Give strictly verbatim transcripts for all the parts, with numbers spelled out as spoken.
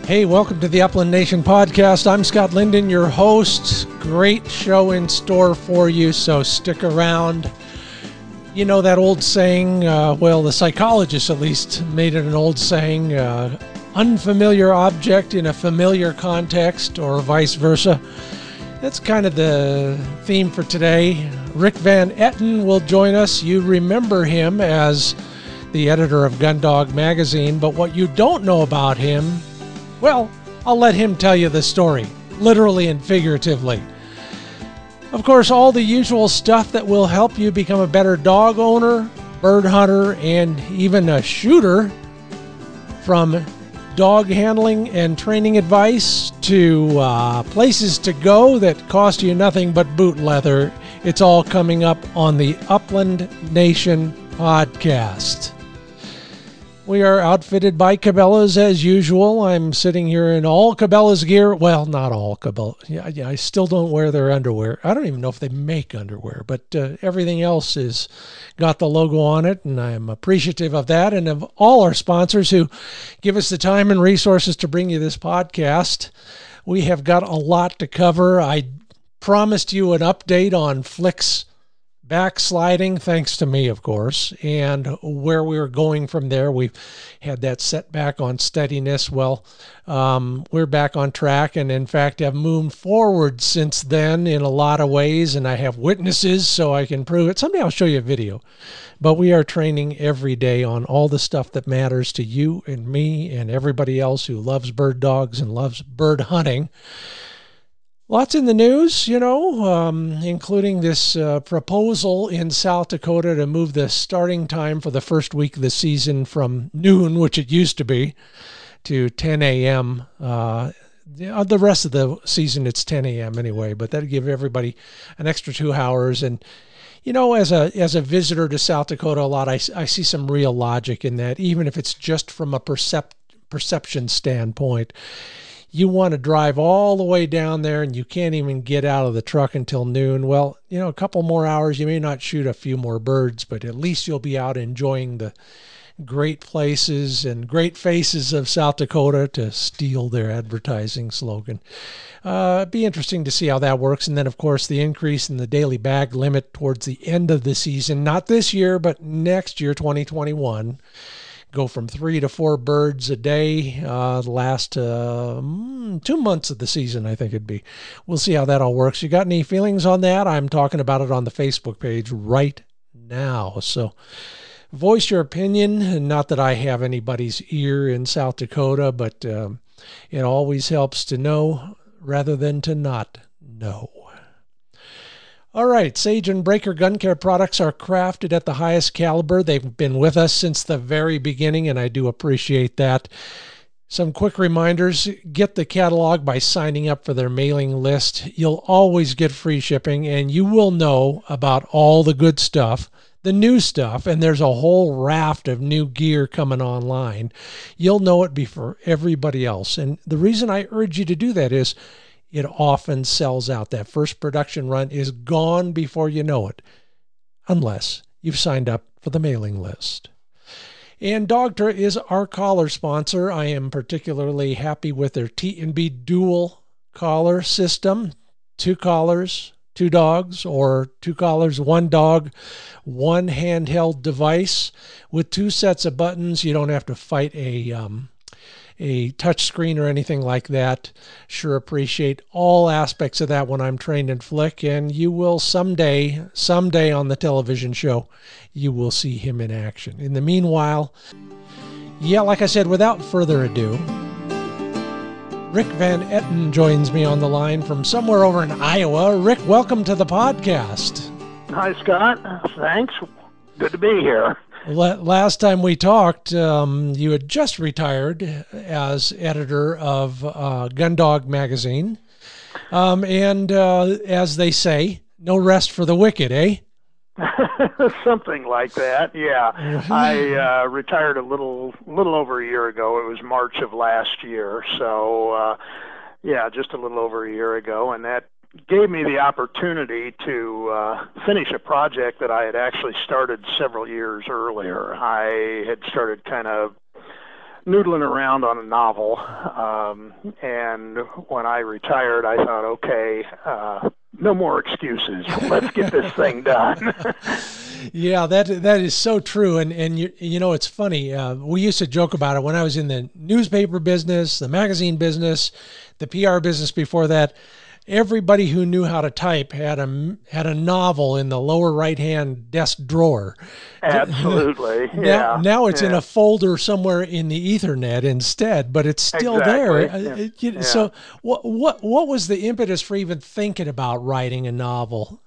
Hey, welcome to the Upland Nation podcast. I'm Scott Linden, your host. Great show in store for you, so stick around. You know that old saying, uh, well, the psychologists at least made it an old saying, uh, unfamiliar object in a familiar context, or vice versa. That's kind of the theme for today. Rick Van Etten will join us. You remember him as the editor of Gundog magazine, but what you don't know about him, well, I'll let him tell you the story, literally and figuratively. Of course, all the usual stuff that will help you become a better dog owner, bird hunter, and even a shooter, from dog handling and training advice to uh, places to go that cost you nothing but boot leather. It's all coming up on the Upland Nation podcast. We are outfitted by Cabela's as usual. I'm sitting here in all Cabela's gear. Well, not all Cabela. Yeah, yeah, I still don't wear their underwear. I don't even know if they make underwear, but uh, everything else is got the logo on it, and I'm appreciative of that and of all our sponsors who give us the time and resources to bring you this podcast. We have got a lot to cover. I promised you an update on Flick's backsliding, thanks to me, of course, and where we were going from there. We've had that setback on steadiness. Well, um, we're back on track, and in fact have moved forward since then in a lot of ways, and I have witnesses so I can prove it. Someday I'll show you a video. But we are training every day on all the stuff that matters to you and me and everybody else who loves bird dogs and loves bird hunting. Lots in the news, you know, um, including this uh, proposal in South Dakota to move the starting time for the first week of the season from noon, which it used to be, to ten a.m. Uh, the rest of the season, it's ten a.m. anyway, but that'd give everybody an extra two hours. And, you know, as a as a visitor to South Dakota a lot, I, I see some real logic in that, even if it's just from a percep- perception standpoint. You want to drive all the way down there and you can't even get out of the truck until noon. Well, you know, a couple more hours, you may not shoot a few more birds, but at least you'll be out enjoying the great places and great faces of South Dakota, to steal their advertising slogan. Uh, it'd be interesting to see how that works. And then, of course, the increase in the daily bag limit towards the end of the season, not this year, but next year, twenty twenty-one. Go from three to four birds a day uh, the last uh, two months of the season, I think it'd be. We'll see how that all works. You got any feelings on that? I'm talking about it on the Facebook page right now. So voice your opinion. Not that I have anybody's ear in South Dakota, but um, it always helps to know rather than to not know. All right, Sage and Breaker Gun Care products are crafted at the highest caliber. They've been with us since the very beginning, and I do appreciate that. Some quick reminders: get the catalog by signing up for their mailing list. You'll always get free shipping, and you will know about all the good stuff, the new stuff, and there's a whole raft of new gear coming online. You'll know it before everybody else, and the reason I urge you to do that is it often sells out. That first production run is gone before you know it, unless you've signed up for the mailing list. And Dogtra is our collar sponsor. I am particularly happy with their T and B dual collar system. Two collars, two dogs, or two collars, one dog, one handheld device with two sets of buttons. You don't have to fight a um, a touch screen or anything like that. Sure appreciate all aspects of that when I'm trained in Flick, and you will someday, someday on the television show, you will see him in action. In the meanwhile, yeah, like I said, without further ado, Rick Van Etten joins me on the line from somewhere over in Iowa. Rick, welcome to the podcast. Hi, Scott. Thanks. Good to be here. Last time we talked, um, you had just retired as editor of uh, Gundog magazine. Um, and uh, as they say, no rest for the wicked, eh? Something like that, yeah. I uh, retired a little little over a year ago. It was March of last year. So, uh, yeah, just a little over a year ago. And that gave me the opportunity to uh, finish a project that I had actually started several years earlier. I had started kind of noodling around on a novel, um, and when I retired, I thought, okay, uh, no more excuses. Let's get this thing done. Yeah, that that is so true, and and you you know it's funny. Uh, we used to joke about it when I was in the newspaper business, the magazine business, the P R business before that. Everybody who knew how to type had a had a novel in the lower right hand desk drawer. Absolutely, now, yeah. now it's yeah. in a folder somewhere in the Ethernet instead, but it's still Exactly. there. Yeah. Uh, you- yeah. So, what what what was the impetus for even thinking about writing a novel?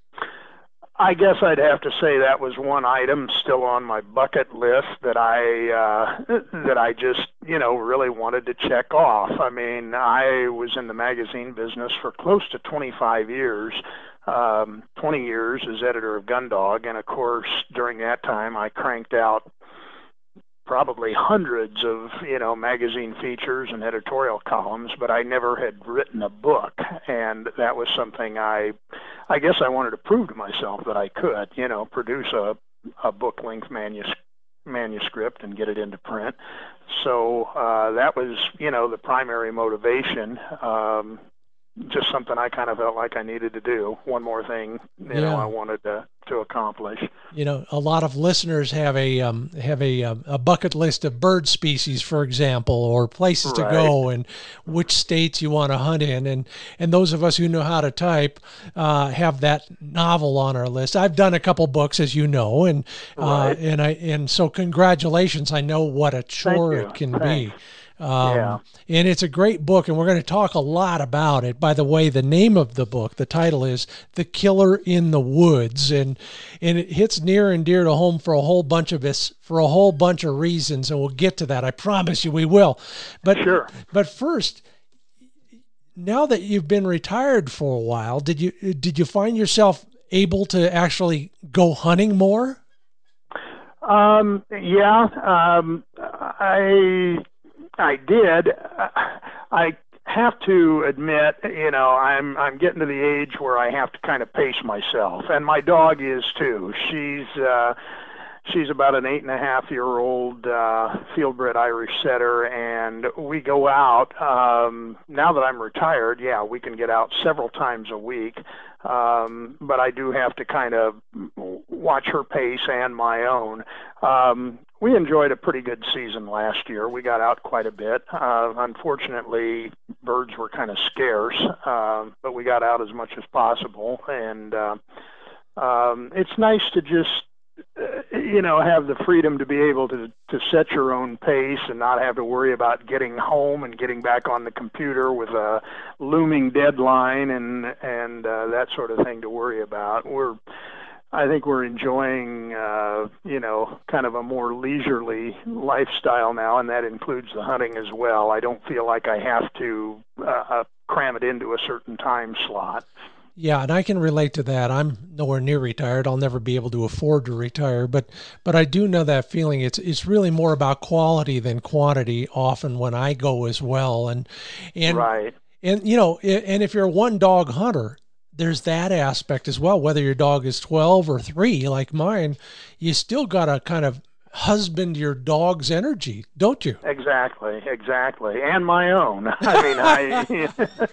I guess I'd have to say that was one item still on my bucket list that I uh, that I just you know really wanted to check off. I mean, I was in the magazine business for close to twenty-five years, um, twenty years as editor of Gundog, and of course during that time I cranked out probably hundreds of you know magazine features and editorial columns, but I never had written a book, and that was something I I guess I wanted to prove to myself that I could you know produce a a book length manus- manuscript and get it into print. So uh, that was you know the primary motivation. Um, just something I kind of felt like I needed to do. One more thing, you Yeah. know, I wanted to, to accomplish. You know, a lot of listeners have a um, have a um, a bucket list of bird species, for example, or places to Right. go, and which states you want to hunt in, and and those of us who know how to type uh, have that novel on our list. I've done a couple books, as you know, and uh, Right. and I and so congratulations. I know what a chore Thank you. it can Thanks. be. Um, Yeah. And it's a great book, and we're going to talk a lot about it. By the way, the name of the book, the title is The Killer in the Woods, and and it hits near and dear to home for a whole bunch of us, for a whole bunch of reasons, and we'll get to that. I promise you we will. But Sure. but first, now that you've been retired for a while, did you did you find yourself able to actually go hunting more? Um, yeah. Um, I I did. I have to admit, you know, I'm I'm getting to the age where I have to kind of pace myself, and my dog is too. She's uh, she's about an eight and a half year old uh, fieldbred Irish setter, and we go out. Um, now that I'm retired, yeah, we can get out several times a week. Um, but I do have to kind of watch her pace and my own. Um, we enjoyed a pretty good season last year. We got out quite a bit. Uh, unfortunately, birds were kind of scarce, uh, but we got out as much as possible. And uh, um, it's nice to just you know, have the freedom to be able to to set your own pace and not have to worry about getting home and getting back on the computer with a looming deadline and and uh, that sort of thing to worry about. We're, I think we're enjoying, uh, you know, kind of a more leisurely lifestyle now, and that includes the hunting as well. I don't feel like I have to uh, cram it into a certain time slot. Yeah, and I can relate to that. I'm nowhere near retired. I'll never be able to afford to retire, but but I do know that feeling. It's it's really more about quality than quantity often when I go as well. And and right. and you know, and if you're a one dog hunter, there's that aspect as well. Whether your dog is twelve or three like mine, you still got to kind of husband your dog's energy, don't you? Exactly, exactly, and my own. I mean,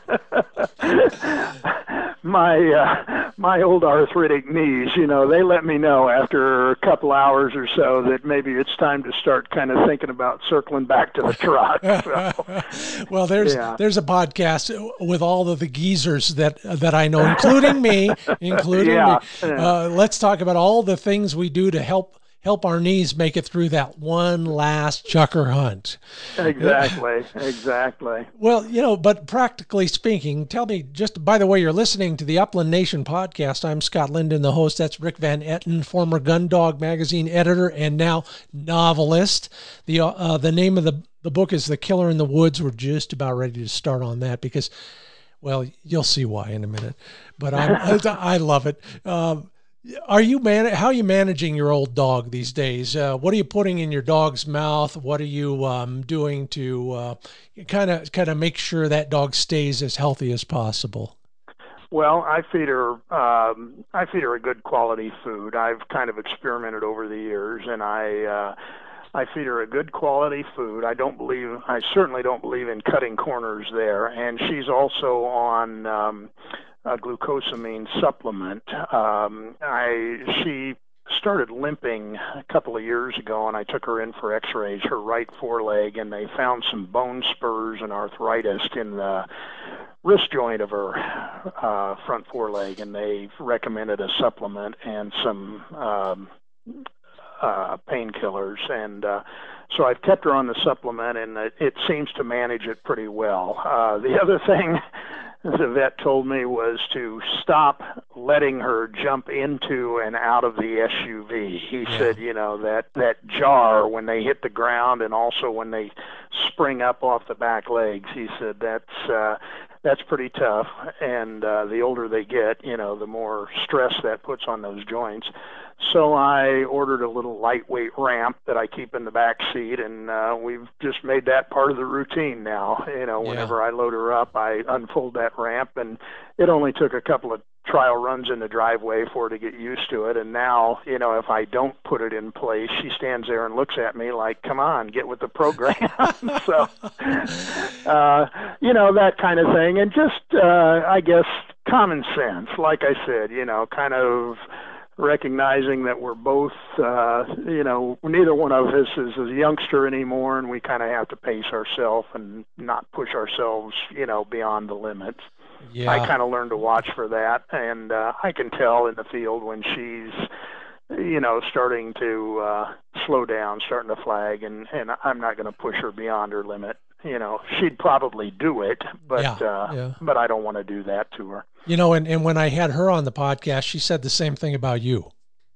I my uh, my old arthritic knees, you know, they let me know after a couple hours or so that maybe it's time to start kind of thinking about circling back to the truck. So, well, there's yeah. there's a podcast with all of the geezers that that I know, including me, including yeah. me. Uh, let's talk about all the things we do to help. help our knees make it through that one last chucker hunt. Exactly, exactly. Well, you know, but practically speaking, tell me, just by the way, you're listening to the Upland Nation podcast. I'm Scott Linden, the host. That's Rick Van Etten, former Gundog magazine editor and now novelist. The uh, the name of the, the book is The Killer in the Woods. We're just about ready to start on that because, well, you'll see why in a minute. But I'm, I love it. Um, Are you man? How are you managing your old dog these days? Uh, what are you putting in your dog's mouth? What are you um, doing to kind of kind of make sure that dog stays as healthy as possible? Well, I feed her. Um, I feed her a good quality food. I've kind of experimented over the years, and I. Uh, I feed her a good quality food. I don't believe, I certainly don't believe in cutting corners there. And she's also on um, a glucosamine supplement. Um, I she started limping a couple of years ago, and I took her in for x-rays, her right foreleg, and they found some bone spurs and arthritis in the wrist joint of her uh, front foreleg, and they recommended a supplement and some um, uh, painkillers. And uh, so I've kept her on the supplement, and it, it seems to manage it pretty well. Uh, the other thing the vet told me was to stop letting her jump into and out of the S U V. He Yeah. said, you know, that, that jar when they hit the ground and also when they spring up off the back legs, he said that's uh, that's pretty tough. And uh, the older they get, you know, the more stress that puts on those joints. So I ordered a little lightweight ramp that I keep in the back seat, and uh, we've just made that part of the routine now. You know, whenever Yeah. I load her up, I unfold that ramp, and it only took a couple of trial runs in the driveway for her to get used to it. And now, you know, if I don't put it in place, she stands there and looks at me like, come on, get with the program. So, uh, you know, that kind of thing. And just, uh, I guess, common sense, like I said, you know, kind of recognizing that we're both, uh, you know, neither one of us is a youngster anymore, and we kind of have to pace ourselves and not push ourselves, you know, beyond the limits. Yeah. I kind of learned to watch for that, and uh, I can tell in the field when she's, you know, starting to uh, slow down, starting to flag, and, and I'm not going to push her beyond her limit. You know, she'd probably do it, but Yeah, uh, yeah. but I don't want to do that to her. You know, and, and when I had her on the podcast, she said the same thing about you.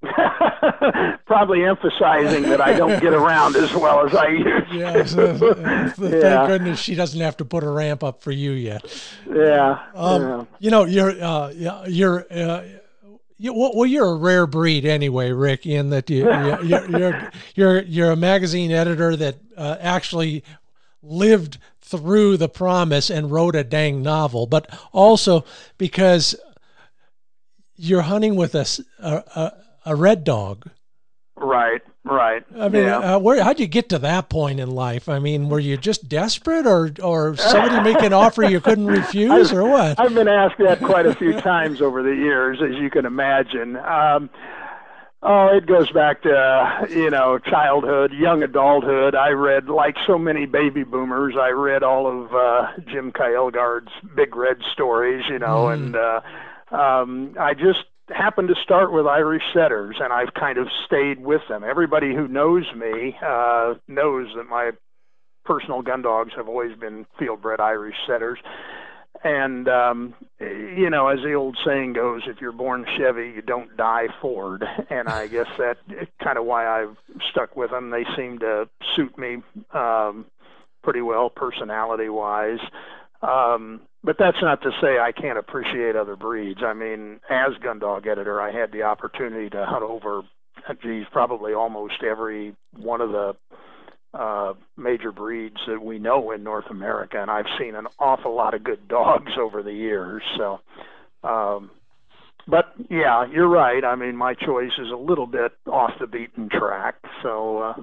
Probably emphasizing that I don't get around as well as I used Yeah, so, to. uh, thank Yeah. goodness she doesn't have to put a ramp up for you yet. Yeah. Um, yeah. You know, you're uh, you're uh, you, well, you're a rare breed anyway, Rick. In that you, you you're, you're you're you're a magazine editor that uh, actually lived through the promise and wrote a dang novel, but also because you're hunting with a s- a, a, a red dog. Right. Right. I mean, yeah. uh, where how'd you get to that point in life? I mean, were you just desperate, or or somebody make an offer you couldn't refuse, or what? I've been asked that quite a few times over the years, as you can imagine. Um, oh, it goes back to, uh, you know, childhood, young adulthood. I read, like so many baby boomers, I read all of uh, Jim Kjelgaard's Big Red stories, you know, Mhm. and uh, um, I just happened to start with Irish setters, and I've kind of stayed with them. Everybody who knows me uh, knows that my personal gun dogs have always been field-bred Irish setters. And, um, you know, as the old saying goes, if you're born Chevy, you don't die Ford. And I guess that's kind of why I've stuck with them. They seem to suit me um, pretty well personality-wise. Um, but that's not to say I can't appreciate other breeds. I mean, as gun dog editor, I had the opportunity to hunt over, geez, probably almost every one of the uh, major breeds that we know in North America, and I've seen an awful lot of good dogs over the years. So, um, but yeah, you're right. I mean, my choice is a little bit off the beaten track. So, uh,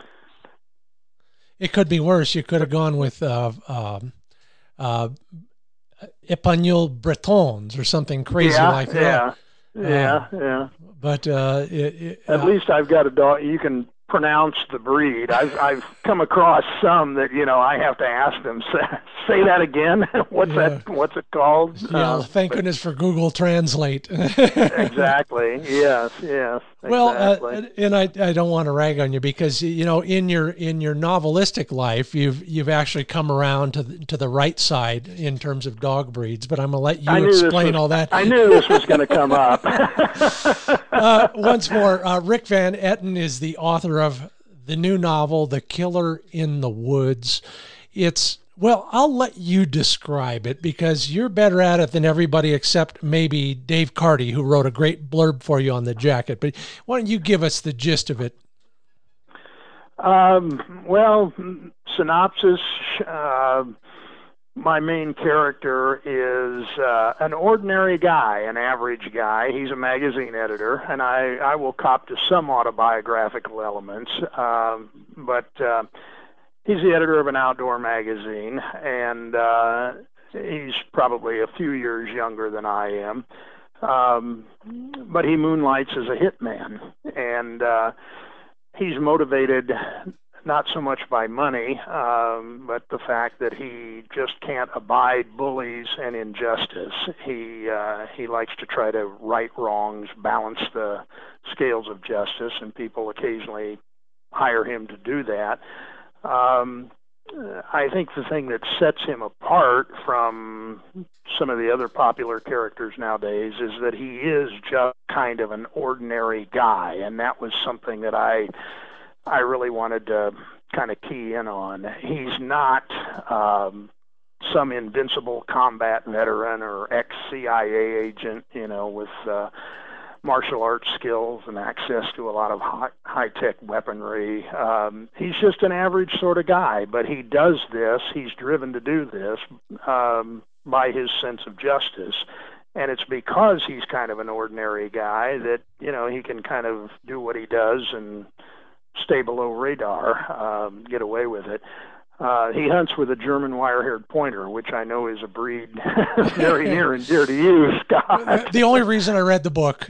It could be worse. You could have gone with uh, um, uh, Espagnol Bretons or something crazy yeah, like that. yeah, yeah, yeah. But uh, it, it, At uh, least I've got a dog. You can pronounce the breed. I've I've come across some that, you know, I have to ask them, say, say that again. What's Yeah. that? What's it called? yeah, Uh, thank but- goodness for Google Translate. Exactly. Yes. Yes. Well, Exactly. uh, and I, I don't want to rag on you because, you know, in your in your novelistic life, you've you've actually come around to the, to the right side in terms of dog breeds. But I'm gonna let I you knew this explain was- all that. I knew this was going to come up. uh, once more, uh, Rick Van Etten is the author of the new novel, The Killer in the Woods. It's, well, I'll let you describe it because you're better at it than everybody except maybe Dave Carty, who wrote a great blurb for you on the jacket. But why don't you give us the gist of it? Um, well, synopsis, uh, my main character is uh, an ordinary guy, an average guy. He's a magazine editor, and I, I will cop to some autobiographical elements, um, but uh, he's the editor of an outdoor magazine, and uh, he's probably a few years younger than I am. Um, but he moonlights as a hitman, and uh, he's motivated not so much by money, um, but the fact that he just can't abide bullies and injustice. He uh, he likes to try to right wrongs, balance the scales of justice, and people occasionally hire him to do that. Um, I think the thing that sets him apart from some of the other popular characters nowadays is that he is just kind of an ordinary guy, and that was something that I I really wanted to kind of key in on. He's not um, some invincible combat veteran or ex-C I A agent, you know, with uh, martial arts skills and access to a lot of high, high-tech weaponry. Um, he's just an average sort of guy, but he does this, he's driven to do this um, by his sense of justice. And it's because he's kind of an ordinary guy that, you know, he can kind of do what he does and stay below radar, um, get away with it. Uh, he hunts with a German wire-haired pointer, which I know is a breed very near and dear to you, Scott. The only reason I read the book.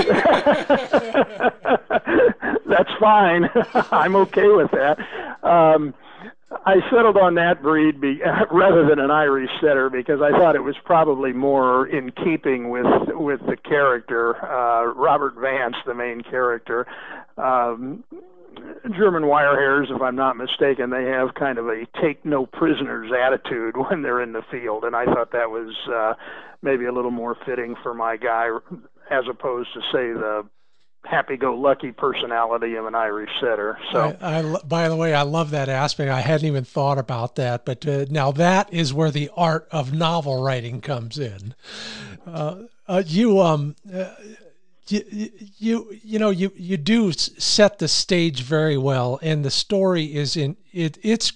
That's fine. I'm okay with that. Um, I settled on that breed be, rather than an Irish setter because I thought it was probably more in keeping with with the character. Uh, Robert Vance, the main character, um, German wirehairs, if I'm not mistaken, they have kind of a take no prisoners attitude when they're in the field, and I thought that was uh, maybe a little more fitting for my guy as opposed to, say, the happy-go-lucky personality of an Irish setter. So, I, I, by the way, I love that aspect. I hadn't even thought about that, but uh, now that is where the art of novel writing comes in. Uh, uh, you, um, uh, you, you, you know, you you do set the stage very well, and the story is in it. It's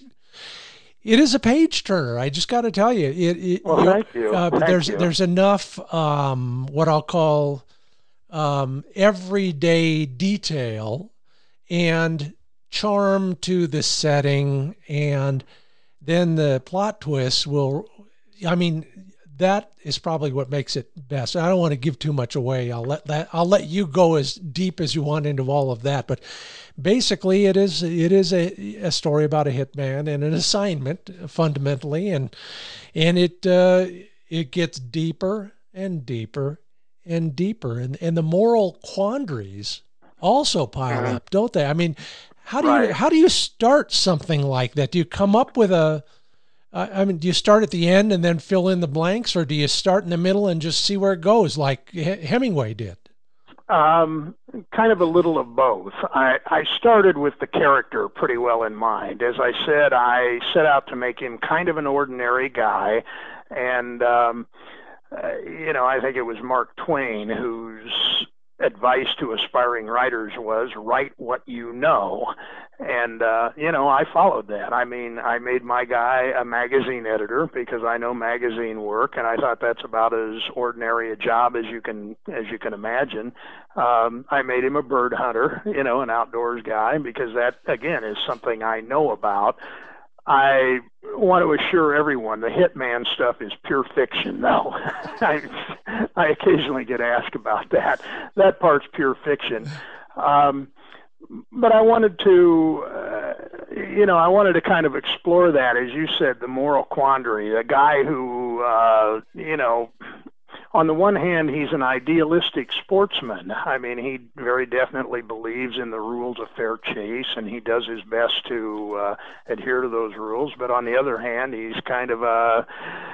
it is a page turner. I just got to tell you, it. it well, you, thank you. Uh, thank there's you. there's enough um, what I'll call um, everyday detail and charm to the setting, and then the plot twists will, I mean, that is probably what makes it best. I don't want to give too much away. I'll let that, I'll let you go as deep as you want into all of that. But basically it is, it is a, a story about a hitman and an assignment fundamentally. And, and it, uh, it gets deeper and deeper and deeper. And, and the moral quandaries also pile mm-hmm. up, don't they? I mean, how do right. you, how do you start something like that? Do you come up with a, I mean, do you start at the end and then fill in the blanks, or do you start in the middle and just see where it goes, like Hemingway did? Um, kind of a little of both. I, I started with the character pretty well in mind. As I said, I set out to make him kind of an ordinary guy, and um, uh, you know, I think it was Mark Twain whose advice to aspiring writers was write what you know. And, uh, you know, I followed that. I mean, I made my guy a magazine editor because I know magazine work, and I thought that's about as ordinary a job as you can, as you can imagine. Um, I made him a bird hunter, you know, an outdoors guy, because that, again, is something I know about. I want to assure everyone the hitman stuff is pure fiction, though. I, I occasionally get asked about that. That part's pure fiction. Um, but I wanted to, uh, you know, I wanted to kind of explore that, as you said, the moral quandary. A guy who, uh, you know, on the one hand, he's an idealistic sportsman. I mean, he very definitely believes in the rules of fair chase, and he does his best to uh, adhere to those rules. But on the other hand, he's kind of a,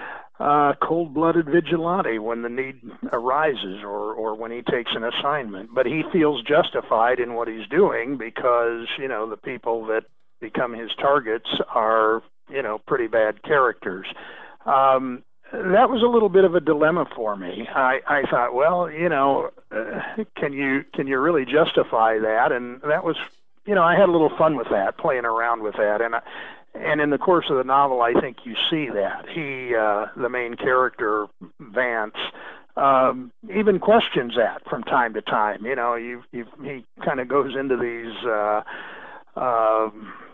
a cold-blooded vigilante when the need arises, or, or when he takes an assignment. But he feels justified in what he's doing because, you know, the people that become his targets are, you know, pretty bad characters. Um, That was a little bit of a dilemma for me. I, I thought, well, you know, uh, can you can you really justify that? And that was, you know, I had a little fun with that, playing around with that. And I, and in the course of the novel, I think you see that he, uh, the main character, Vance, um, even questions that from time to time. You know, you, you he kind of goes into these, uh, uh,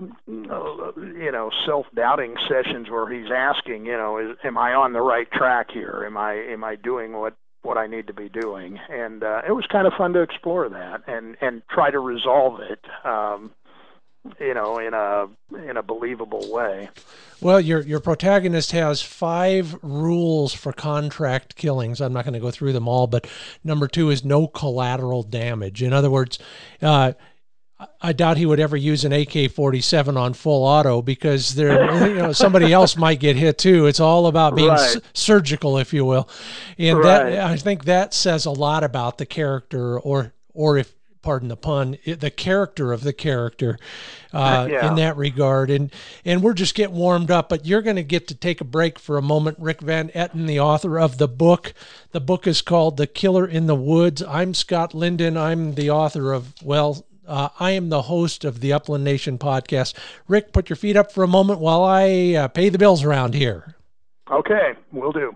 you know, self-doubting sessions where he's asking, you know, is, am I on the right track here? Am I am I doing what what I need to be doing? And uh, it was kind of fun to explore that and and try to resolve it. Um, you know, in a in a believable way. Well, your your protagonist has five rules for contract killings. I'm not going to go through them all, but number two is no collateral damage. In other words, uh, I doubt he would ever use an A K forty-seven on full auto because there, you know, somebody else might get hit too. It's all about being right. s- surgical, if you will, and right. that I think that says a lot about the character, or or if. Pardon the pun, the character of the character uh, yeah. in that regard. And and we're just getting warmed up, but you're going to get to take a break for a moment. Rick Van Etten, the author of the book. The book is called The Killer in the Woods. I'm Scott Linden. I'm the author of, well, uh, I am the host of the Upland Nation podcast. Rick, put your feet up for a moment while I uh, pay the bills around here. Okay, will do.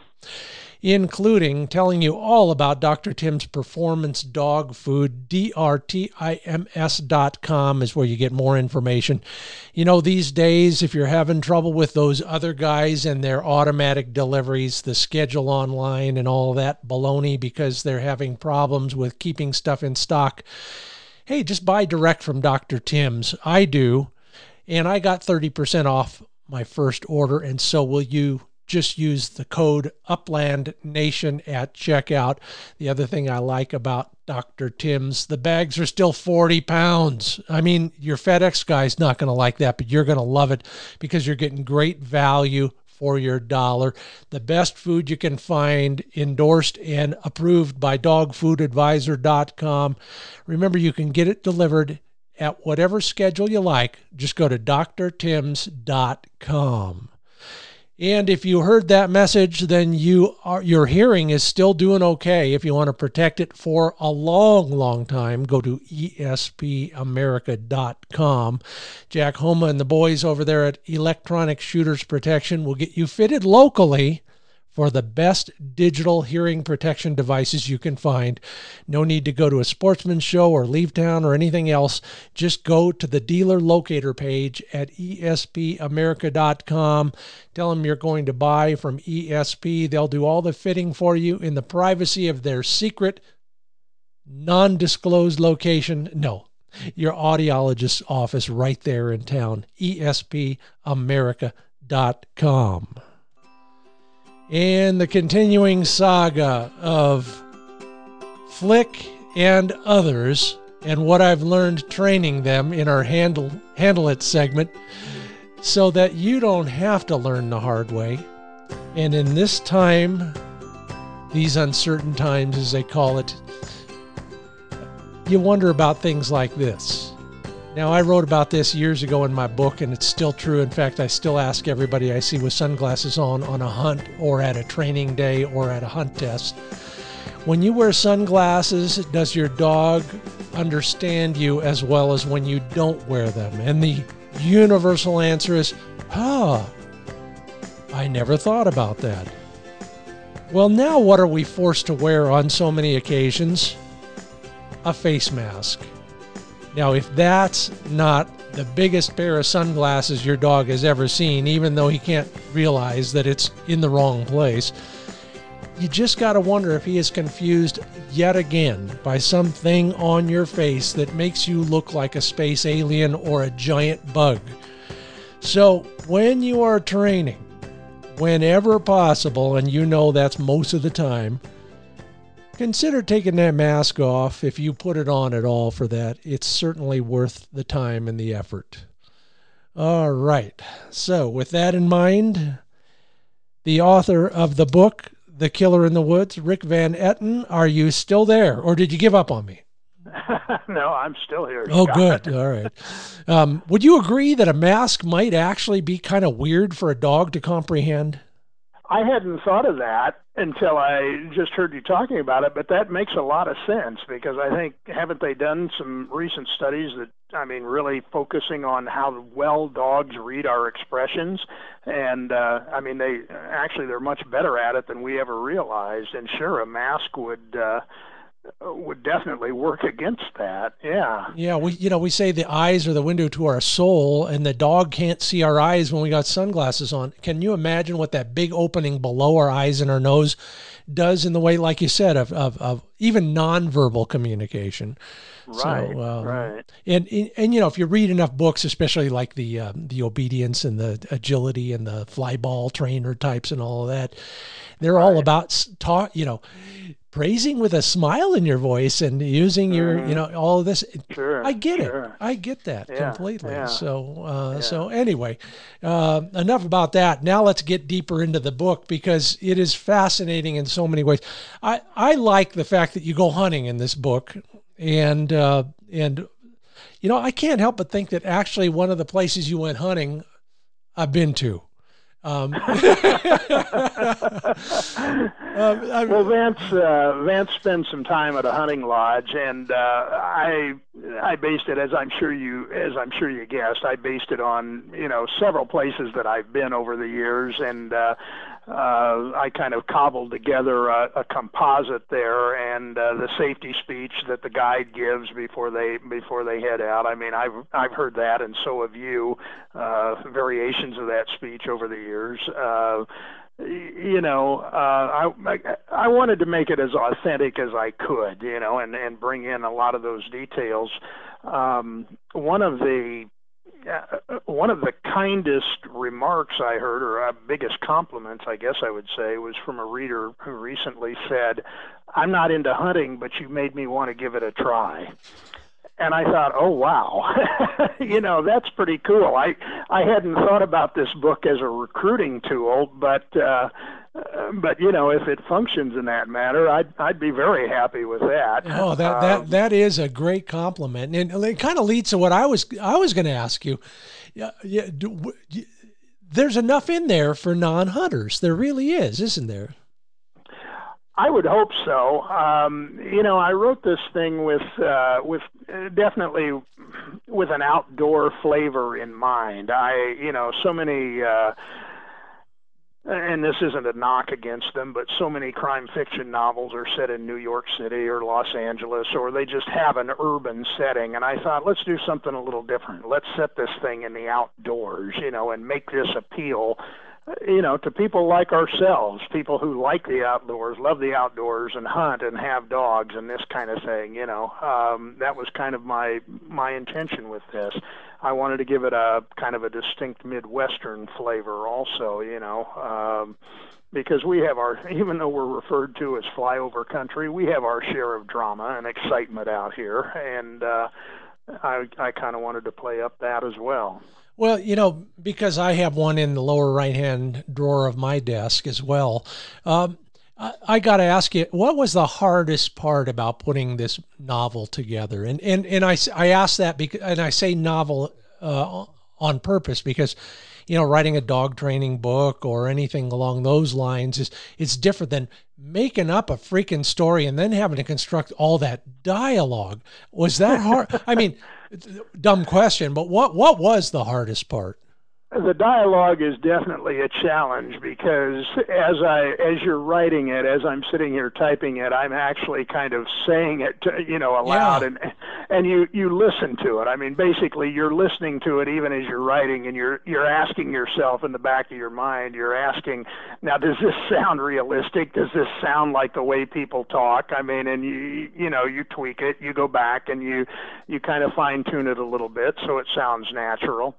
Including telling you all about Doctor Tim's Performance Dog Food. D R T I M S dot com is where you get more information. You know, these days, if you're having trouble with those other guys and their automatic deliveries, the schedule online and all that baloney because they're having problems with keeping stuff in stock, hey, just buy direct from Doctor Tim's. I do, and I got thirty percent off my first order, and so will you. Just use the code Upland Nation at checkout. The other thing I like about Doctor Tim's, the bags are still forty pounds. I mean, your FedEx guy's not going to like that, but you're going to love it because you're getting great value for your dollar. The best food you can find, endorsed and approved by dog food advisor dot com. Remember, you can get it delivered at whatever schedule you like. Just go to D R tims dot com. And if you heard that message, then you are, your hearing is still doing okay. If you want to protect it for a long, long time, go to E S P America dot com. Jack Homa and the boys over there at Electronic Shooters Protection will get you fitted locally for the best digital hearing protection devices you can find. No need to go to a Sportsman show or leave town or anything else. Just go to the dealer locator page at E S P America dot com. Tell them you're going to buy from E S P. They'll do all the fitting for you in the privacy of their secret, non-disclosed location. No, your audiologist's office right there in town. E S P America dot com. And the continuing saga of Flick and others, and what I've learned training them in our handle handle it segment, so that you don't have to learn the hard way. And in this time, these uncertain times, as they call it, you wonder about things like this. Now, I wrote about this years ago in my book, and it's still true. In fact, I still ask everybody I see with sunglasses on on a hunt or at a training day or at a hunt test, when you wear sunglasses, does your dog understand you as well as when you don't wear them? And the universal answer is, huh, I never thought about that. Well, now what are we forced to wear on so many occasions? A face mask. Now, if that's not the biggest pair of sunglasses your dog has ever seen, even though he can't realize that it's in the wrong place, you just got to wonder if he is confused yet again by something on your face that makes you look like a space alien or a giant bug. So when you are training, whenever possible, and you know that's most of the time, consider taking that mask off if you put it on at all for that. It's certainly worth the time and the effort. All right. So with that in mind, the author of the book, The Killer in the Woods, Rick Van Etten, are you still there, or did you give up on me? No, I'm still here. Oh, good. All right. Um, would you agree that a mask might actually be kind of weird for a dog to comprehend? I hadn't thought of that until I just heard you talking about it, but that makes a lot of sense because I think, haven't they done some recent studies that, I mean, really focusing on how well dogs read our expressions? And, uh, I mean, they actually, they're much better at it than we ever realized. And sure, a mask would, uh, would definitely work against that. Yeah. Yeah. We, you know, we say the eyes are the window to our soul, and the dog can't see our eyes when we got sunglasses on. Can you imagine what that big opening below our eyes and our nose does in the way, like you said, of, of, of even nonverbal communication? Right. So, um, right. And, and, and, you know, if you read enough books, especially like the, um, the obedience and the agility and the fly ball trainer types and all of that, they're Right. all about taught, you know, praising with a smile in your voice and using your, Mhm. you know, all of this. Sure. I get sure. it. I get that Yeah, completely. yeah. So, uh, Yeah. so anyway, uh, enough about that. Now let's get deeper into the book because it is fascinating in so many ways. I, I like the fact that you go hunting in this book, and, uh, and, you know, I can't help but think that actually one of the places you went hunting, I've been to. Um, um, well, Vance uh, Vance spends some time at a hunting lodge, and uh, I I based it as I'm sure you as I'm sure you guessed. I based it on you know several places that I've been over the years, and uh, uh, I kind of cobbled together a, a composite there, and uh, the safety speech that the guide gives before they before they head out. I mean, I've I've heard that, and so have you. Uh, variations of that speech over the years. Uh, you know, uh, I, I I wanted to make it as authentic as I could, you know, and, and bring in a lot of those details. Um, one of the uh, one of the kindest remarks I heard, or uh, biggest compliments, I guess I would say, was from a reader who recently said, "I'm not into hunting, but you made me want to give it a try." And I thought, oh, wow, you know, that's pretty cool. I, I hadn't thought about this book as a recruiting tool, but, uh, but you know, if it functions in that manner, I'd, I'd be very happy with that. Oh, that, um, that, that is a great compliment. And it kind of leads to what I was, I was going to ask you. Yeah, yeah, do, there's enough in there for non-hunters. There really is, isn't there? I would hope so. Um, you know, I wrote this thing with uh, with uh, definitely with an outdoor flavor in mind. I, you know, so many, uh, and this isn't a knock against them, but so many crime fiction novels are set in New York City or Los Angeles, or they just have an urban setting. And I thought, let's do something a little different. Let's set this thing in the outdoors, you know, and make this appeal, you know, to people like ourselves, people who like the outdoors, love the outdoors, and hunt and have dogs and this kind of thing. You know, um, that was kind of my my intention with this. I wanted to give it a kind of a distinct Midwestern flavor, also. You know, um, because we have our, even though we're referred to as flyover country, we have our share of drama and excitement out here, and uh, I I kind of wanted to play up that as well. Well, you know, because I have one in the lower right-hand drawer of my desk as well. Um, I, I got to ask you, what was the hardest part about putting this novel together? And and and I I ask that because, and I say novel uh, on purpose because, you know, writing a dog training book or anything along those lines is it's different than making up a freaking story and then having to construct all that dialogue. Was that hard? I mean, dumb question, but what what was the hardest part? The dialogue is definitely a challenge because as I as you're writing it, as I'm sitting here typing it, I'm actually kind of saying it, to, you know, aloud, Yeah. and and you you listen to it. I mean, basically, you're listening to it even as you're writing, and you're you're asking yourself in the back of your mind, you're asking, now, does this sound realistic? Does this sound like the way people talk? I mean, and you you know, you tweak it, you go back, and you you kind of fine tune it a little bit so it sounds natural.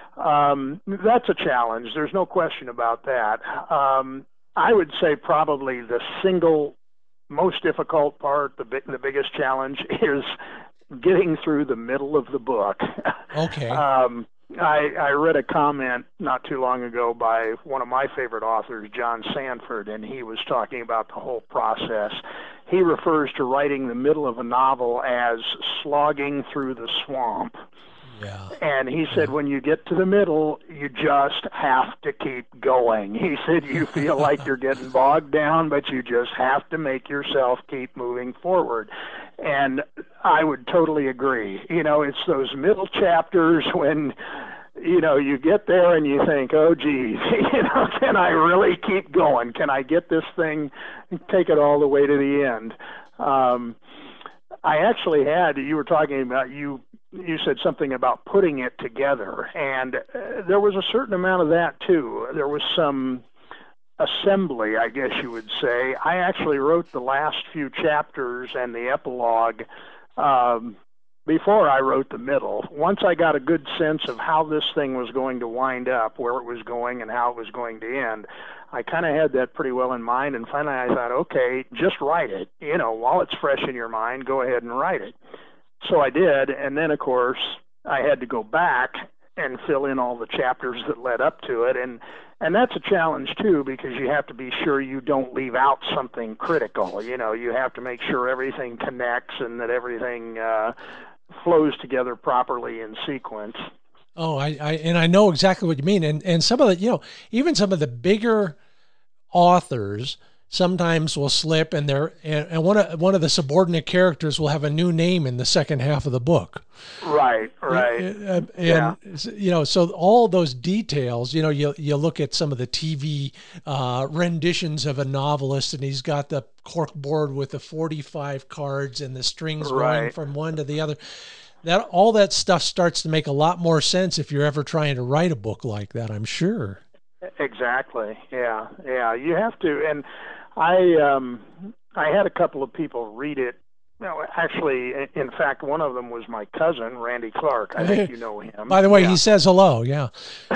Um, that's a challenge. There's no question about that. Um, I would say probably the single most difficult part, the big, the biggest challenge is getting through the middle of the book. Okay. um, I, I read a comment not too long ago by one of my favorite authors, John Sanford, and he was talking about the whole process. He refers to writing the middle of a novel as slogging through the swamp. Yeah. And he said, when you get to the middle, you just have to keep going. He said, you feel like you're getting bogged down, but you just have to make yourself keep moving forward. And I would totally agree. You know, it's those middle chapters when, you know, you get there and you think, oh, geez, you know, can I really keep going? Can I get this thing, take it all the way to the end? Um, I actually had, you were talking about, you you said something about putting it together, and uh, there was a certain amount of that too. There was some assembly, I guess you would say. I actually wrote the last few chapters and the epilogue um, before I wrote the middle. Once I got a good sense of how this thing was going to wind up, where it was going and how it was going to end, I kind of had that pretty well in mind, and finally I thought, okay, just write it. You know, while it's fresh in your mind, go ahead and write it. So I did, and then, of course, I had to go back and fill in all the chapters that led up to it, and and that's a challenge, too, because you have to be sure you don't leave out something critical. You know, you have to make sure everything connects and that everything uh, flows together properly in sequence. Oh, I, I and I know exactly what you mean. And and some of the, you know, even some of the bigger authors sometimes will slip, and they're and, and one of one of the subordinate characters will have a new name in the second half of the book. Right, right. And, yeah. you know, so all those details, you know, you you look at some of the T V uh, renditions of a novelist, and he's got the cork board with the forty-five cards and the strings right. going from one to the other. That all that stuff starts to make a lot more sense if you're ever trying to write a book like that, I'm sure. Exactly. Yeah. Yeah. You have to. And I, um, I had a couple of people read it. No, actually, in fact, one of them was my cousin, Randy Clark. I think you know him. By the way, yeah. he says hello. Yeah.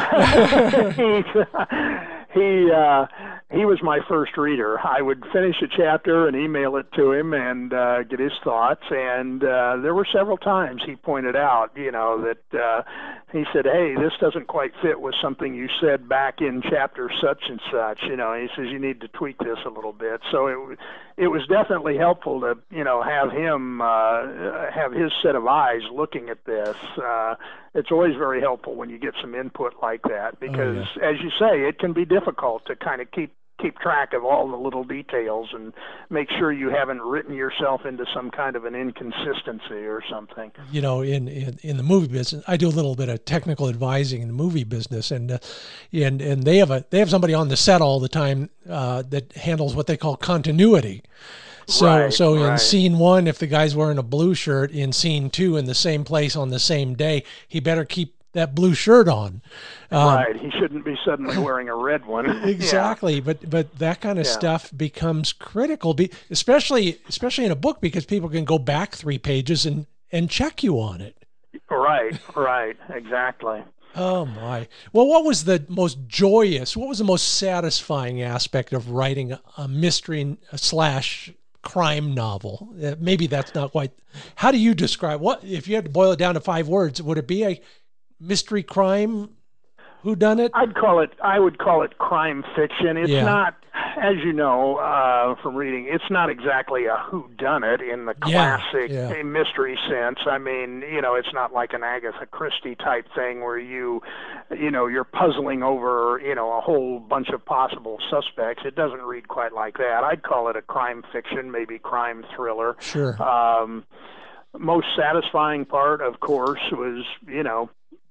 he uh, he was my first reader. I would finish a chapter and email it to him and uh, get his thoughts. And uh, there were several times he pointed out, you know, that uh, he said, "Hey, this doesn't quite fit with something you said back in chapter such and such." You know, he says you need to tweak this a little bit. So it it was definitely helpful to, you know, have him uh, have his set of eyes looking at this. Uh, it's always very helpful when you get some input like that, because, oh, yeah. as you say, it can be difficult to kind of keep keep track of all the little details and make sure you haven't written yourself into some kind of an inconsistency or something. You know, in, in, in the movie business, I do a little bit of technical advising in the movie business, and uh, and and they have a they have somebody on the set all the time uh, that handles what they call continuity. So right, so in right. scene one, if the guy's wearing a blue shirt, in scene two, in the same place on the same day, he better keep that blue shirt on. Um, right. He shouldn't be suddenly wearing a red one. Exactly. Yeah. But but that kind of yeah. stuff becomes critical, be, especially especially in a book, because people can go back three pages and, and check you on it. Right. Right. Exactly. Oh my. Well, what was the most joyous, what was the most satisfying aspect of writing a, a mystery slash crime novel? Uh, maybe that's not quite. How do you describe what, if you had to boil it down to five words, would it be a mystery crime whodunit? I'd call it, I would call it crime fiction. It's yeah. not, as you know uh, from reading, it's not exactly a whodunit in the classic yeah, yeah. mystery sense. I mean, you know, it's not like an Agatha Christie type thing where you, you know, you're puzzling over, you know, a whole bunch of possible suspects. It doesn't read quite like that. I'd call it a crime fiction, maybe crime thriller. Sure. Um, most satisfying part, of course, was, you know,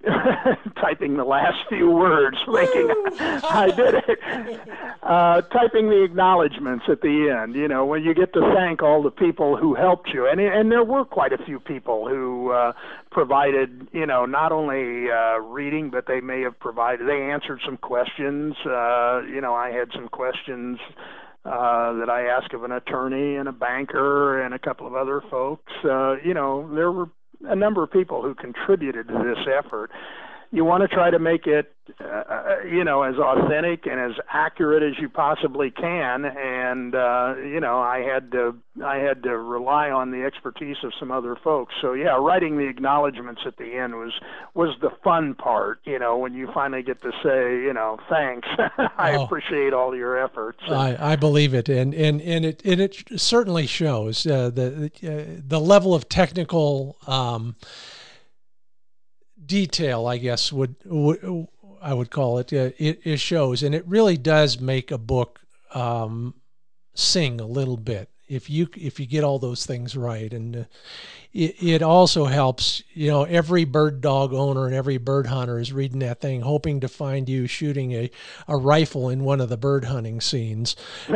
typing the last few words, making I did it. Uh, typing the acknowledgments at the end. You know, when you get to thank all the people who helped you, and and there were quite a few people who uh, provided, you know, not only uh, reading, but they may have provided. They answered some questions. Uh, you know, I had some questions uh, that I asked of an attorney and a banker and a couple of other folks. Uh, you know, there were a number of people who contributed to this effort. You want to try to make it, uh, you know, as authentic and as accurate as you possibly can. And, uh, you know, I had to, I had to rely on the expertise of some other folks. So yeah, writing the acknowledgments at the end was, was the fun part, you know, when you finally get to say, you know, thanks, I oh, appreciate all your efforts. I, I believe it. And, and, and it, and it certainly shows uh, the, uh, the level of technical, um, detail, I guess, would, would I would call it, uh, it, it shows. And it really does make a book um, sing a little bit if you if you get all those things right. And uh, it, it also helps, you know, every bird dog owner and every bird hunter is reading that thing hoping to find you shooting a, a rifle in one of the bird hunting scenes.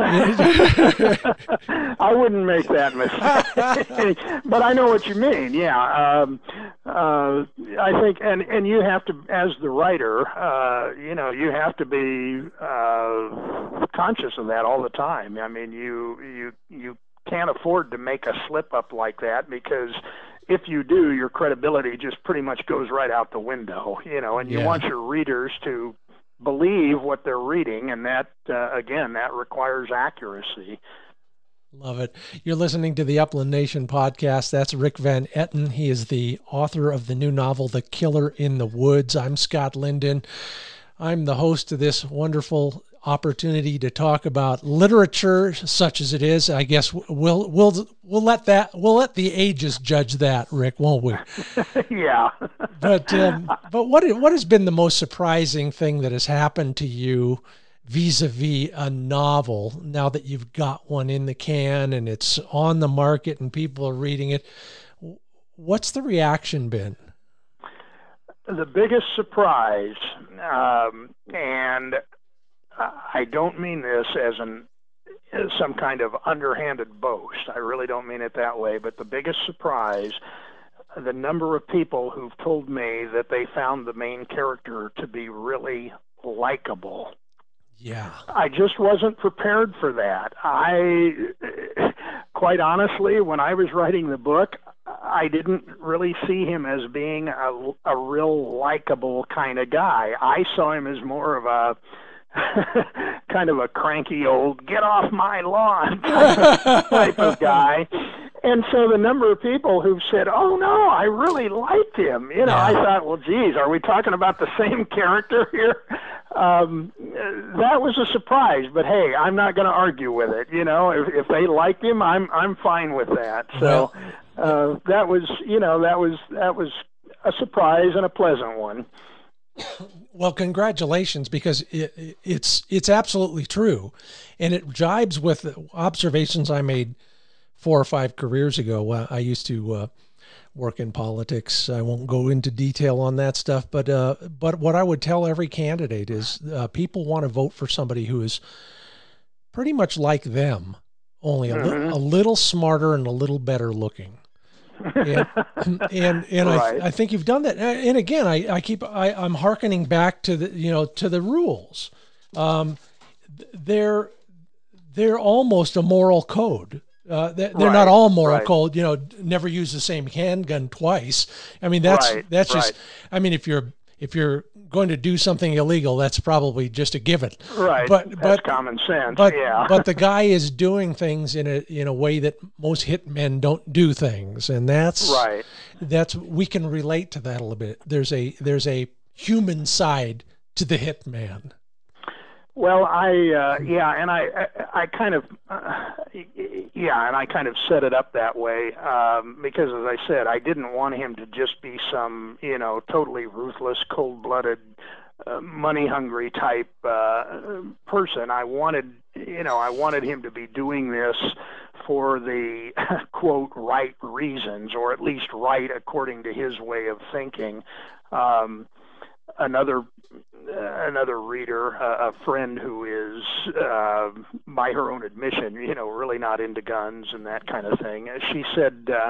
I wouldn't make that mistake, but I know what you mean. Yeah, um, uh, I think, and, and you have to, as the writer, uh, you know, you have to be uh, conscious of that all the time. I mean, you you you can't afford to make a slip up like that, because if you do, your credibility just pretty much goes right out the window. You know, and you Yeah. want your readers to believe what they're reading, and that uh, again, that requires accuracy. Love it. You're listening to the Upland Nation podcast. That's Rick Van Etten. He is the author of the new novel, The Killer in the Woods. I'm Scott Linden. I'm the host of this wonderful opportunity to talk about literature, such as it is. I guess we'll we'll we'll let that we'll let the ages judge that, Rick, won't we? Yeah. But um, but what what has been the most surprising thing that has happened to you vis-a-vis a novel now that you've got one in the can and it's on the market and people are reading it? What's the reaction been? The biggest surprise, um, and I don't mean this as an as some kind of underhanded boast. I really don't mean it that way. But the biggest surprise, the number of people who've told me that they found the main character to be really likable. Yeah. I just wasn't prepared for that. I, quite honestly, when I was writing the book, I didn't really see him as being a, a real likable kind of guy. I saw him as more of a kind of a cranky old get off my lawn type of guy. And so the number of people who've said, oh no, I really liked him, you know, Yeah. I thought, well, geez, are we talking about the same character here? Um, that was a surprise, but hey, I'm not going to argue with it. You know, if, if they liked him, I'm, I'm fine with that. So, uh, that was, you know, that was, that was a surprise and a pleasant one. Well, congratulations, because it, it's it's absolutely true, and it jibes with observations I made four or five careers ago. I used to uh, work in politics. I won't go into detail on that stuff, but uh, but what I would tell every candidate is uh, people want to vote for somebody who is pretty much like them, only a, Mm-hmm. li- a little smarter and a little better looking. and and, and Right. I I think you've done that. And again, I, I keep I, I'm hearkening back to the you know to the rules. Um, they're they're almost a moral code. Uh, they're Right, not all moral right. code. You know, never use the same handgun twice. I mean, that's Right, that's just. right. I mean, if you're if you're going to do something illegal, that's probably just a given. Right. But That's but common sense. but yeah. but the guy is doing things in a in a way that most hitmen don't do things, and that's Right. that's we can relate to that a little bit. There's a there's a human side to the hitman. Well, I uh, yeah, and I I, I kind of uh, yeah, and I kind of set it up that way um, because, as I said, I didn't want him to just be some you know totally ruthless, cold-blooded, uh, money-hungry type uh, person. I wanted you know I wanted him to be doing this for the quote right reasons, or at least right according to his way of thinking. Um, another uh, another reader, uh, a friend who is, uh, by her own admission, you know, really not into guns and that kind of thing. She said, uh,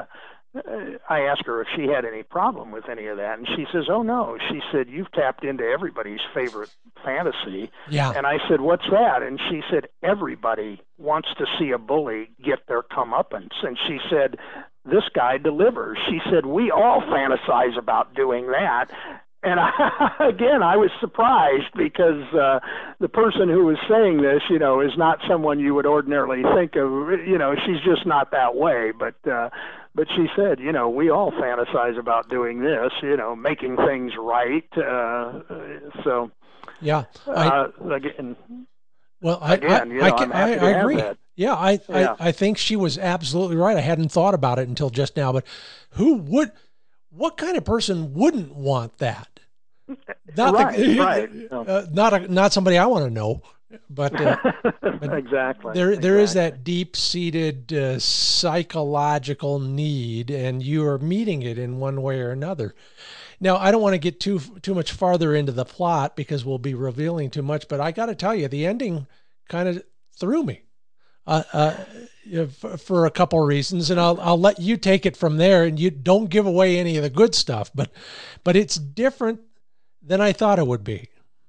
I asked her if she had any problem with any of that, and she says, oh no. She said, you've tapped into everybody's favorite fantasy. Yeah. And I said, what's that? And she said, everybody wants to see a bully get their comeuppance. And she said, this guy delivers. She said, we all fantasize about doing that. And I, again, I was surprised because uh, the person who was saying this, you know, is not someone you would ordinarily think of. You know, she's just not that way. But uh, but she said, you know, we all fantasize about doing this, you know, making things right. Uh, so, Yeah. uh, I, again, well, I again, I, you know, I, can, I'm happy I, to I have agree. that. Yeah, I, Yeah. I I think she was absolutely right. I hadn't thought about it until just now. But who would? what kind of person wouldn't want that? Not right, the, right. Uh, not a, not somebody I want to know, but, uh, but exactly. There, exactly. there is that deep-seated uh, psychological need, and you are meeting it in one way or another. Now, I don't want to get too too much farther into the plot because we'll be revealing too much, but I got to tell you, the ending kind of threw me uh, uh, for, for a couple of reasons, and I'll I'll let you take it from there, and you don't give away any of the good stuff, but but it's different than I thought it would be.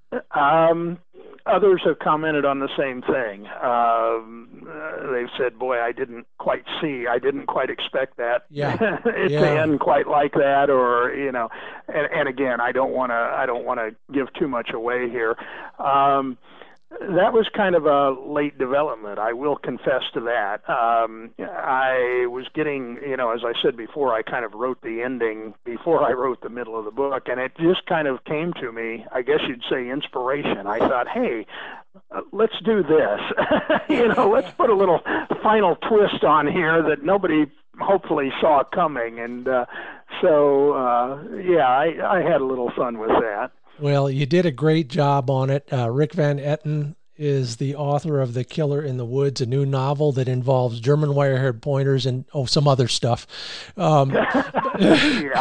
Um, others have commented on the same thing. Um, uh, they've said, "Boy, I didn't quite see. I didn't quite expect that. Yeah, it yeah. to end quite like that." Or you know, and, and again, I don't want to. I don't want to give too much away here. Um, That was kind of a late development. I will confess to that. Um, I was getting, you know, as I said before, I kind of wrote the ending before I wrote the middle of the book, and it just kind of came to me, I guess you'd say inspiration. I thought, hey, uh, let's do this. you know, let's put a little final twist on here that nobody hopefully saw coming. And uh, so, uh, yeah, I, I had a little fun with that. Well, you did a great job on it. Uh, Rick Van Etten is the author of The Killer in the Woods, a new novel that involves German wire-haired pointers and, oh, some other stuff. Um, yeah.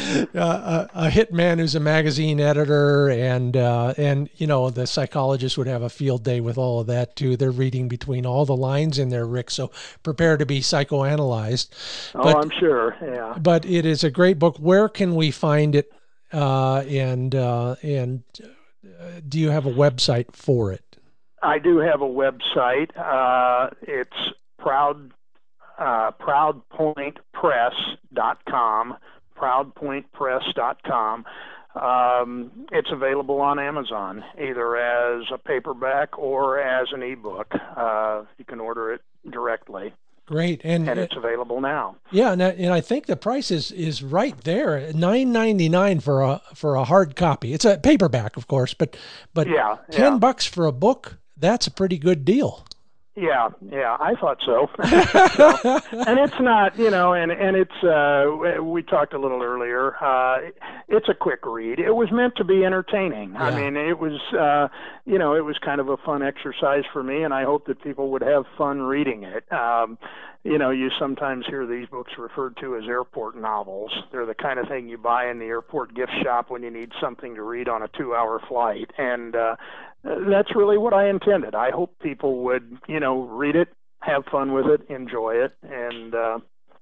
uh, a, a hitman who's a magazine editor, and, uh, and you know, the psychologist would have a field day with all of that, too. They're reading between all the lines in there, Rick, so prepare to be psychoanalyzed. Oh, but, I'm sure, yeah. But it is a great book. Where can we find it? Uh, and uh, and uh, do you have a website for it? I do have a website. Uh, it's proud uh, proud point press dot com. proud point press dot com. Um, it's available on Amazon, either as a paperback or as an ebook. Uh, you can order it directly. Great, and, and it's available now. Yeah, and I, and I think the price is is right there, nine ninety-nine for a for a hard copy. It's a paperback, of course, but but yeah, ten yeah. bucks for a book. That's a pretty good deal. Yeah, yeah, I thought so. so. And it's not, you know, and and it's uh, we talked a little earlier. Uh, it's a quick read. It was meant to be entertaining. Yeah. I mean, it was, uh, you know, it was kind of a fun exercise for me, and I hope that people would have fun reading it. Um, you know, you sometimes hear these books referred to as airport novels. They're the kind of thing you buy in the airport gift shop when you need something to read on a two-hour flight, and uh, that's really what I intended. I hope people would, you know, read it, have fun with it, enjoy it, and uh,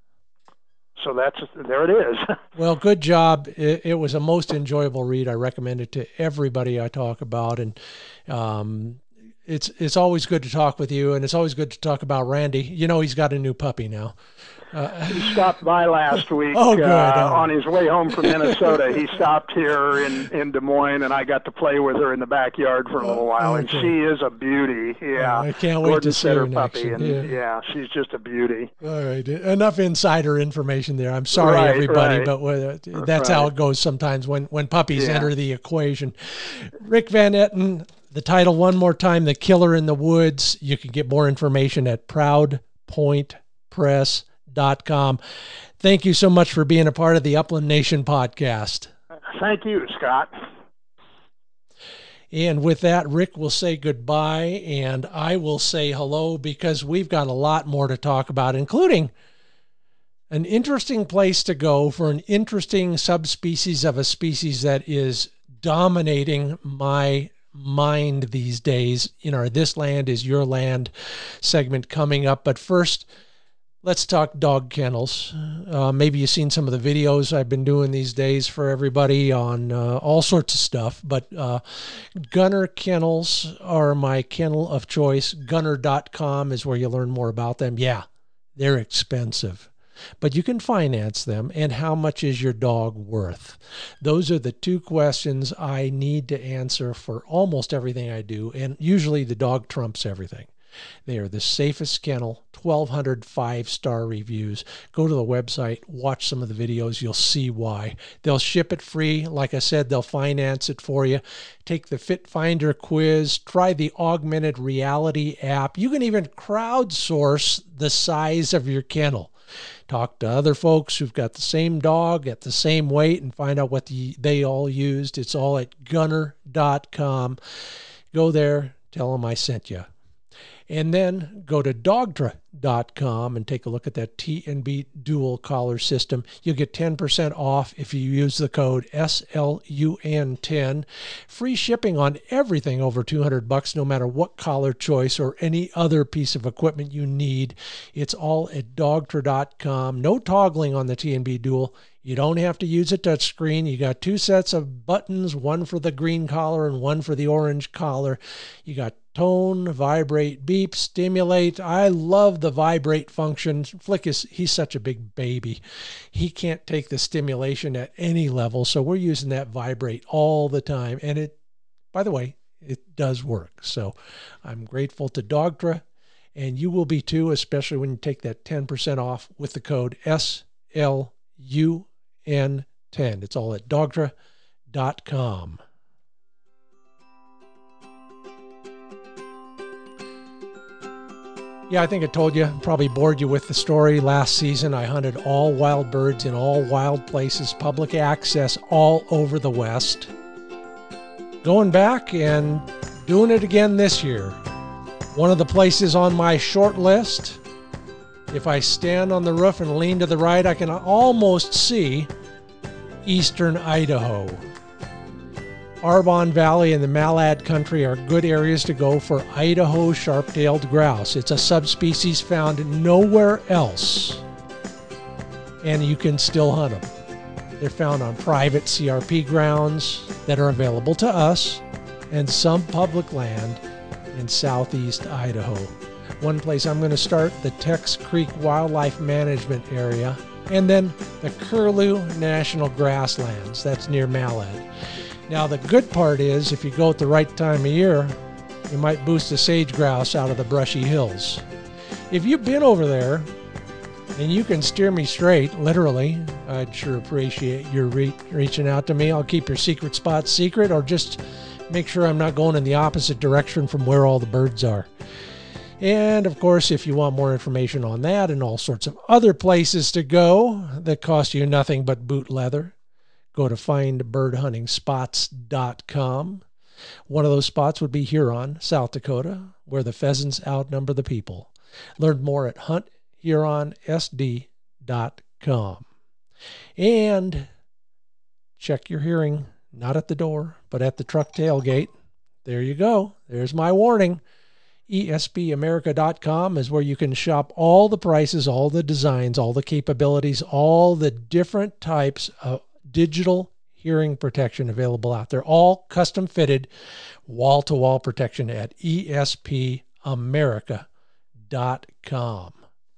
so that's there it is. Well, good job. It, it was a most enjoyable read. I recommend it to everybody I talk about, and um, it's it's always good to talk with you, and it's always good to talk about Randy. You know, he's got a new puppy now. Uh, he stopped by last week oh, good. Uh, oh. on his way home from Minnesota. He stopped here in, in Des Moines, and I got to play with her in the backyard for a little while. Okay. And she is a beauty. Yeah, oh, I can't wait Gordon to see her puppy, next. and yeah. yeah, she's just a beauty. All right, enough insider information there. I'm sorry, right, everybody, right. but uh, that's right. how it goes sometimes when when puppies yeah. enter the equation. Rick Van Etten. The title one more time, The Killer in the Woods. You can get more information at proud point press dot com. Thank you so much for being a part of the Upland Nation podcast. Thank you, Scott. And with that, Rick will say goodbye, and I will say hello, because we've got a lot more to talk about, including an interesting place to go for an interesting subspecies of a species that is dominating my mind these days in our This Land is Your Land segment coming up. But first, let's talk dog kennels. Uh, maybe you've seen some of the videos I've been doing these days for everybody on uh, all sorts of stuff, but uh, Gunner Kennels are my kennel of choice. Gunner dot com is where you learn more about them. Yeah, they're expensive, but you can finance them. And how much is your dog worth? Those are the two questions I need to answer for almost everything I do, and usually the dog trumps everything. They are the safest kennel, twelve hundred five-star reviews. Go to the website, watch some of the videos, you'll see why. They'll ship it free. Like I said, they'll finance it for you. Take the Fit Finder quiz, try the augmented reality app. You can even crowdsource the size of your kennel. Talk to other folks who've got the same dog at the same weight and find out what the, they all used. It's all at gunner dot com. Go there, tell them I sent you. And then go to dogtra dot com and take a look at that T and B dual collar system. You'll get ten percent off if you use the code S L U N ten. Free shipping on everything over two hundred bucks, no matter what collar choice or any other piece of equipment you need. It's all at dogtra dot com. No toggling on the T and B dual. You don't have to use a touchscreen. You got two sets of buttons, one for the green collar and one for the orange collar. You got tone, vibrate, beep, stimulate. I love the vibrate function. Flick is, he's such a big baby. He can't take the stimulation at any level, so we're using that vibrate all the time. And it, by the way, it does work. So I'm grateful to Dogtra, and you will be too, especially when you take that ten percent off with the code S L U N ten. It's all at dogtra dot com. Yeah, I think I told you, probably bored you with the story. Last season, I hunted all wild birds in all wild places, public access all over the West. Going back and doing it again this year. One of the places on my short list, if I stand on the roof and lean to the right, I can almost see eastern Idaho. Arbonne Valley and the Malad country are good areas to go for Idaho sharp-tailed grouse. It's a subspecies found nowhere else, and you can still hunt them. They're found on private C R P grounds that are available to us and some public land in southeast Idaho. One place I'm going to start, the Tex Creek Wildlife Management Area, and then the Curlew National Grasslands. That's near Malad. Now, the good part is, if you go at the right time of year, you might boost a sage grouse out of the brushy hills. If you've been over there and you can steer me straight, literally, I'd sure appreciate your re- reaching out to me. I'll keep your secret spots secret, or just make sure I'm not going in the opposite direction from where all the birds are. And, of course, if you want more information on that and all sorts of other places to go that cost you nothing but boot leather, go to find bird hunting spots dot com. One of those spots would be Huron, South Dakota, where the pheasants outnumber the people. Learn more at hunt huron s d dot com. And check your hearing, not at the door, but at the truck tailgate. There you go. There's my warning. E S P America dot com is where you can shop all the prices, all the designs, all the capabilities, all the different types of digital hearing protection available out there, all custom fitted wall-to-wall protection at E S P America dot com.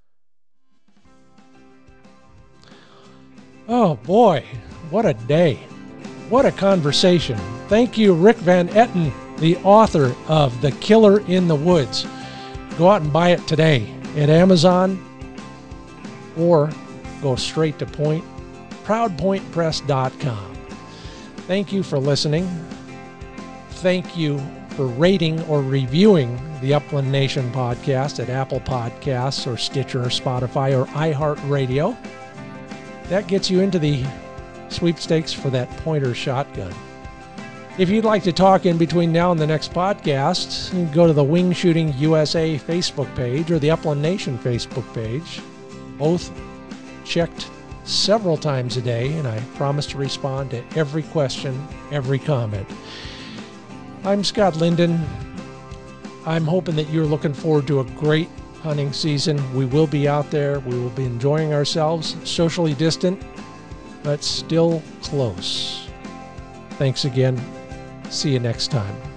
Oh boy, what a day. What a conversation. Thank you, Rick Van Etten, the author of The Killer in the Woods. Go out and buy it today at Amazon, or go straight to Point, proud point press dot com. Thank you for listening. Thank you for rating or reviewing the Upland Nation podcast at Apple Podcasts or Stitcher or Spotify or iHeartRadio. That gets you into the sweepstakes for that pointer shotgun. If you'd like to talk in between now and the next podcast, go to the Wing Shooting U S A Facebook page or the Upland Nation Facebook page. Both checked several times a day, and I promise to respond to every question, every comment. I'm Scott Linden. I'm hoping that you're looking forward to a great hunting season. We will be out there. We will be enjoying ourselves, socially distant, but still close. Thanks again. See you next time.